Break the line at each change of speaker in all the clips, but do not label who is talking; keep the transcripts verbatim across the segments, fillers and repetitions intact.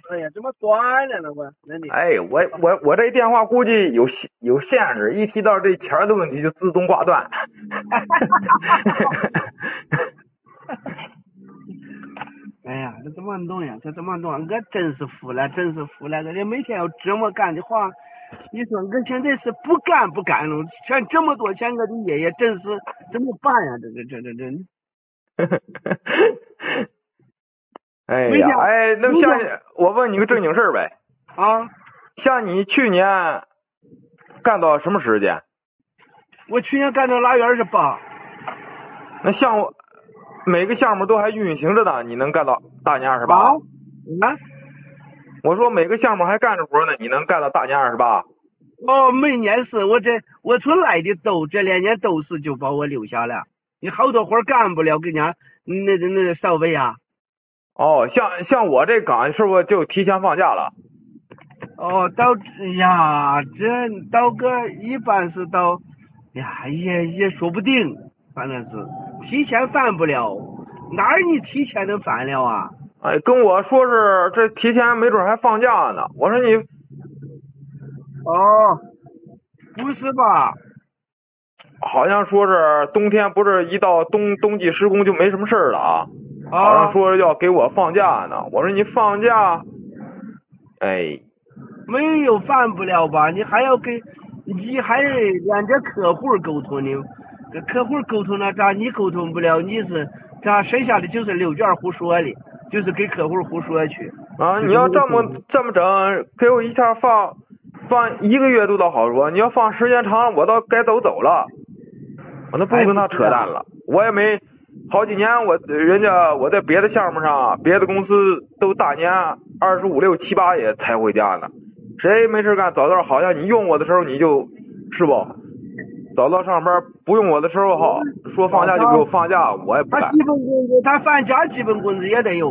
哎呀，怎么断了呢？我真的。
哎，我我我这电话估计有有限制，一提到这钱的问题就自动挂断。
哎呀，这怎么弄呀？这怎么弄？我真是服了，真是服了！这每天要这么干的话，你说我现在是不干不干了，欠这么多钱，我的爷爷真是怎么办呀？这这这这这。
哎呀，哎，那么像我问你个正经事儿呗。
啊。
像你去年干到什么时间？
我去年干到腊月二十八。
那项目每个项目都还运行着呢，你能干到大年二十八？
啊？
我说每个项目还干着活呢，你能干到大年二十八？
哦，每年是我这我从来的都这两年都是就把我留下了，你好多活干不了，给人家那那那扫位啊。
哦，像像我这岗是不是就提前放假了？
哦，到呀，这到个一般是到呀，也也说不定，反正是提前翻不了，哪儿你提前能翻了啊？
哎，跟我说是这提前没准还放假呢。我说你，
哦，不是吧？
好像说是冬天不是一到冬冬季施工就没什么事了啊？好像说要给我放假呢。我说你放假，哎，
没有翻不了吧？你还要跟，你还连着客户沟通呢，跟客户沟通了咋你沟通不了？你是咋剩下的就是六卷胡说的，就是给客户胡说去。
啊，你要这么这么整，给我一下放放一个月都倒好说，你要放时间长，我倒该都走了。我那不跟他扯淡了，我也没好几年，我人家我在别的项目上，别的公司都大年二十五六七八也才回家呢。谁没事干早早好像你用我的时候你就是不早早上班，不用我的时候好说放假就给我放假，我也不干。
他基本工资，他放假基本工资也得有。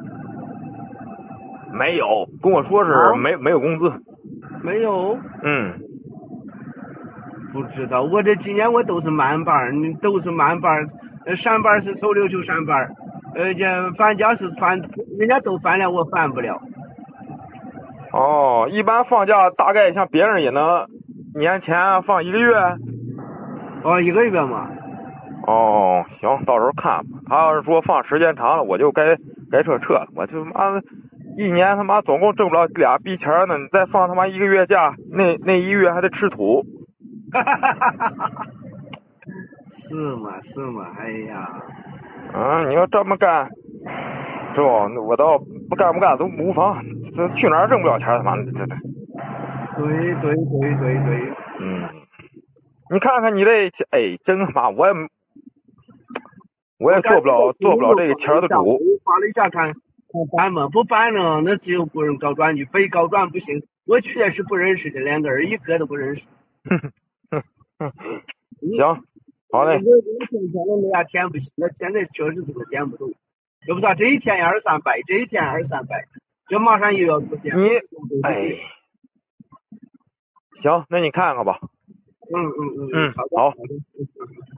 没有，跟我说是没、哦、没有工资。
没有。
嗯。
不知道，我这今年我都是慢班，都是慢班，上班是周六就上班，呃，这放假是放，人家都放了，我放不了。
哦，一般放假大概像别人也能年前放一个月。
哦，一个月嘛。
哦，行，到时候看吧。他要是说放时间长了，我就该该撤撤了。我就妈一年他妈总共挣不了俩币钱呢，你再放他妈一个月假，那那一月还得吃土。
哈哈哈哈哈！是嘛是嘛，哎呀。
啊，你要这么干，是不？我倒不干不干都无妨。这去哪儿挣不了钱？他妈的，这这。
对对对对对。
嗯。你看看你这，哎，真他妈，我也我也做不了做不了这个钱的主。
发了一下看，看办嘛，不办了，那只有雇人高转去，非高转不行。我确实不认识这两个人，一个都不认识。
哼哼哼，行，好嘞。
我我今天的那俩填不行，那现在确实是个填不动。知不知道这一天二三百，这一天二三百，这马上又要出现。
你哎，行，那你看看吧。
嗯嗯嗯
嗯，好。